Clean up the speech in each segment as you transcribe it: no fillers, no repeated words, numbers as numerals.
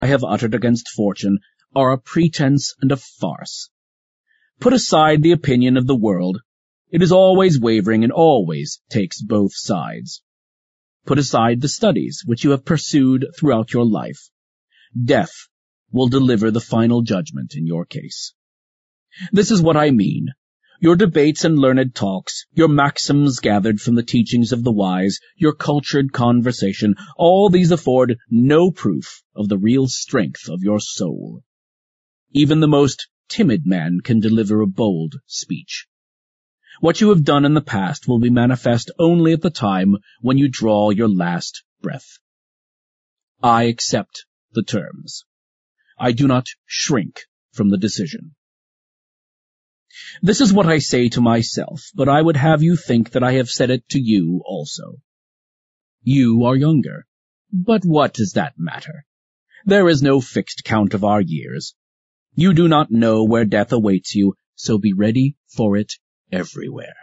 I have uttered against fortune are a pretense and a farce. Put aside the opinion of the world. It is always wavering and always takes both sides. Put aside the studies which you have pursued throughout your life. Death will deliver the final judgment in your case. This is what I mean. Your debates and learned talks, your maxims gathered from the teachings of the wise, your cultured conversation, all these afford no proof of the real strength of your soul. Even the most timid man can deliver a bold speech. What you have done in the past will be manifest only at the time when you draw your last breath. I accept the terms. I do not shrink from the decision. This is what I say to myself, but I would have you think that I have said it to you also. You are younger, but what does that matter? There is no fixed count of our years. You do not know where death awaits you, so be ready for it everywhere.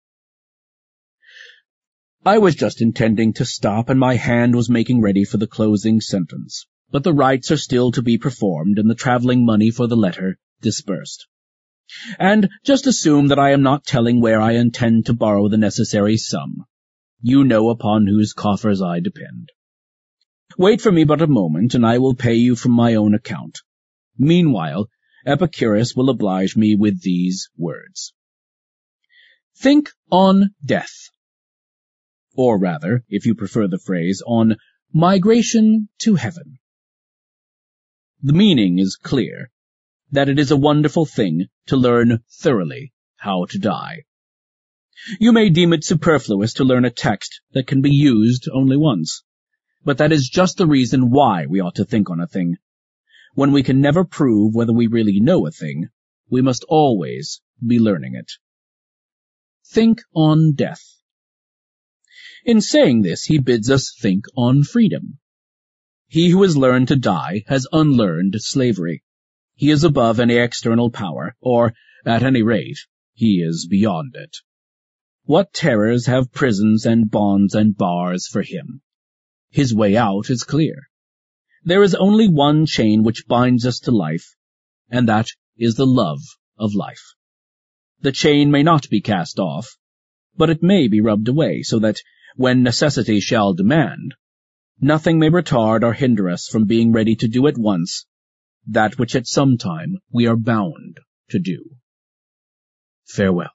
I was just intending to stop, and my hand was making ready for the closing sentence, but the rites are still to be performed and the traveling money for the letter disbursed. And just assume that I am not telling where I intend to borrow the necessary sum. You know upon whose coffers I depend. Wait for me but a moment, and I will pay you from my own account. Meanwhile, Epicurus will oblige me with these words. Think on death. Or rather, if you prefer the phrase, on migration to heaven. The meaning is clear, that it is a wonderful thing to learn thoroughly how to die. You may deem it superfluous to learn a text that can be used only once, but that is just the reason why we ought to think on a thing. When we can never prove whether we really know a thing, we must always be learning it. Think on death. In saying this, he bids us think on freedom. He who has learned to die has unlearned slavery. He is above any external power, or, at any rate, he is beyond it. What terrors have prisons and bonds and bars for him? His way out is clear. There is only one chain which binds us to life, and that is the love of life. The chain may not be cast off, but it may be rubbed away, so that, when necessity shall demand, nothing may retard or hinder us from being ready to do at once that which at some time we are bound to do. Farewell.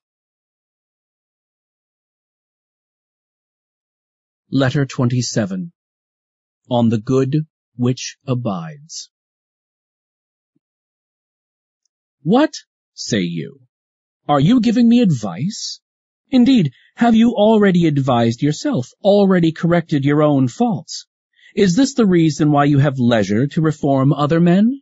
Letter 27. On the Good which Abides. What, say you? Are you giving me advice? Indeed, have you already advised yourself, already corrected your own faults? Is this the reason why you have leisure to reform other men?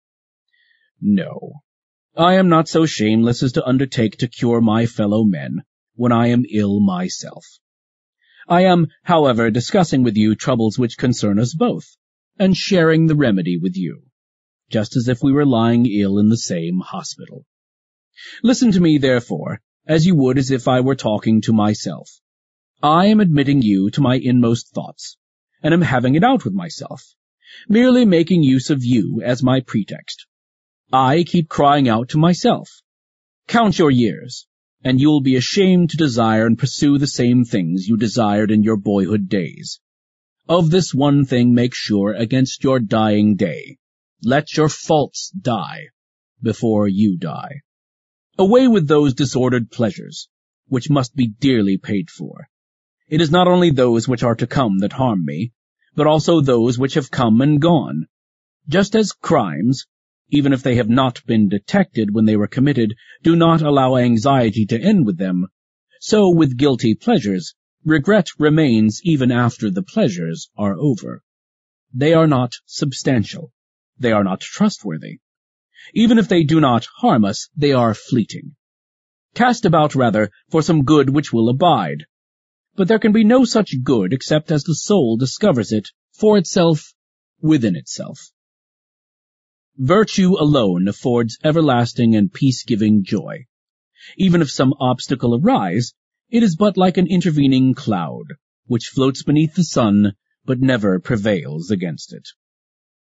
No, I am not so shameless as to undertake to cure my fellow men when I am ill myself. I am, however, discussing with you troubles which concern us both, and sharing the remedy with you, just as if we were lying ill in the same hospital. Listen to me, therefore, as you would as if I were talking to myself. I am admitting you to my inmost thoughts, and am having it out with myself, merely making use of you as my pretext. I keep crying out to myself, count your years, and you will be ashamed to desire and pursue the same things you desired in your boyhood days. Of this one thing make sure against your dying day. Let your faults die before you die. Away with those disordered pleasures, which must be dearly paid for. It is not only those which are to come that harm me, but also those which have come and gone. Just as crimes, even if they have not been detected when they were committed, do not allow anxiety to end with them, so with guilty pleasures, regret remains even after the pleasures are over. They are not substantial. They are not trustworthy. Even if they do not harm us, they are fleeting. Cast about, rather, for some good which will abide. But there can be no such good except as the soul discovers it for itself within itself. Virtue alone affords everlasting and peace-giving joy. Even if some obstacle arise, it is but like an intervening cloud, which floats beneath the sun, but never prevails against it.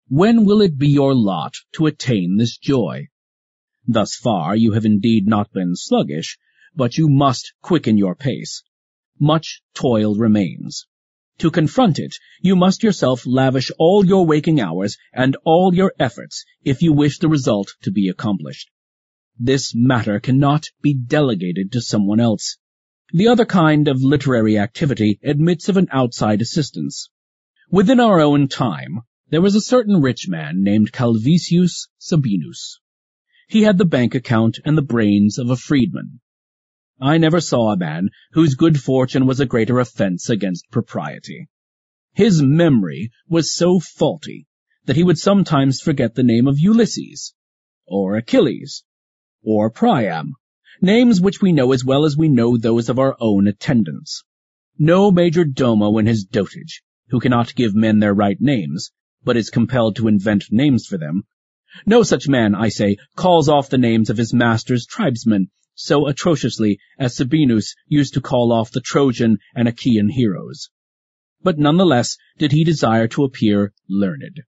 When will it be your lot to attain this joy? Thus far you have indeed not been sluggish, but you must quicken your pace. Much toil remains. To confront it, you must yourself lavish all your waking hours and all your efforts if you wish the result to be accomplished. This matter cannot be delegated to someone else. The other kind of literary activity admits of an outside assistance. Within our own time, there was a certain rich man named Calvisius Sabinus. He had the bank account and the brains of a freedman. I never saw a man whose good fortune was a greater offense against propriety. His memory was so faulty that he would sometimes forget the name of Ulysses, or Achilles, or Priam, names which we know as well as we know those of our own attendants. No major domo in his dotage, who cannot give men their right names, but is compelled to invent names for them. No such man, I say, calls off the names of his master's tribesmen so atrociously as Sabinus used to call off the Trojan and Achaean heroes. But nonetheless did he desire to appear learned.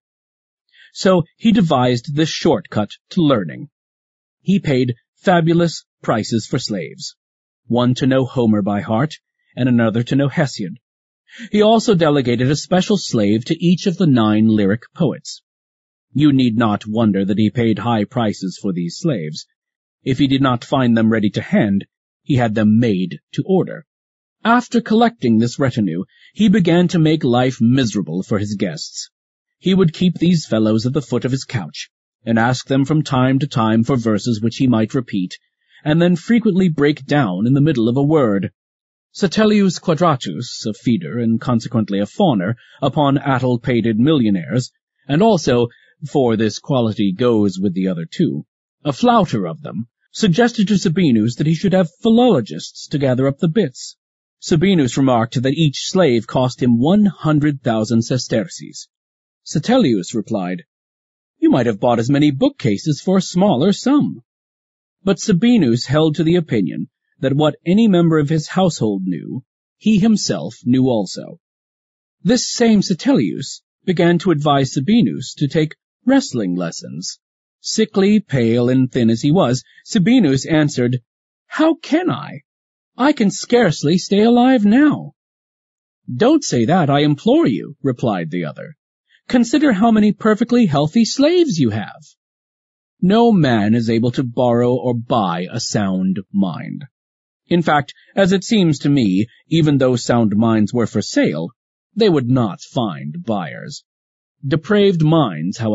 So he devised this shortcut to learning. He paid fabulous prices for slaves, one to know Homer by heart, and another to know Hesiod. He also delegated a special slave to each of the 9 lyric poets. You need not wonder that he paid high prices for these slaves. If he did not find them ready to hand, he had them made to order. After collecting this retinue, he began to make life miserable for his guests. He would keep these fellows at the foot of his couch, and ask them from time to time for verses which he might repeat, and then frequently break down in the middle of a word. Satellius Quadratus, a feeder and consequently a fawner upon addle-pated millionaires, and also, for this quality goes with the other 2, a flouter of them, suggested to Sabinus that he should have philologists to gather up the bits. Sabinus remarked that each slave cost him 100,000 sesterces. Satellius replied, "You might have bought as many bookcases for a smaller sum." But Sabinus held to the opinion that what any member of his household knew, he himself knew also. This same Satellius began to advise Sabinus to take wrestling lessons. Sickly, pale, and thin as he was, Sabinus answered, "How can I? I can scarcely stay alive now." "Don't say that, I implore you," replied the other. "Consider how many perfectly healthy slaves you have." No man is able to borrow or buy a sound mind. In fact, as it seems to me, even though sound minds were for sale, they would not find buyers. Depraved minds, however,